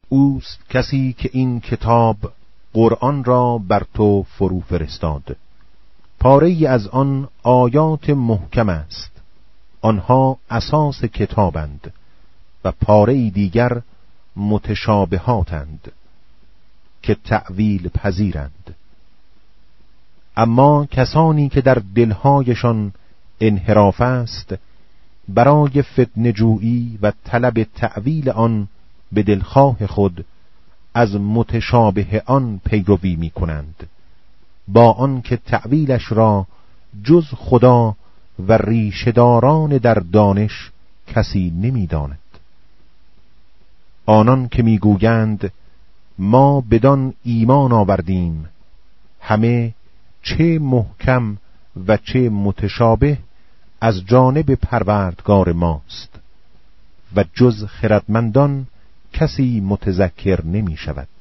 اوست کسی که این کتاب قرآن را بر تو فرو فرستاد. پاره‌ای از آن آیات محکم است، آنها اساس کتابند، و پاره‌ای دیگر متشابهاتند که تأویل پذیرند. اما کسانی که در دلهایشان انحراف است، برای فتنه‌جویی و طلب تأویل آن به دلخواه خود از متشابه آن پیروی می کنند، با آن که تأویلش را جز خدا و ریشه‌داران در دانش کسی نمی داند. آنان که می گویند ما بدان ایمان آوردیم، همه چه محکم و چه متشابه از جانب پروردگار ماست و جز خردمندان کسی متذکر نمی شود.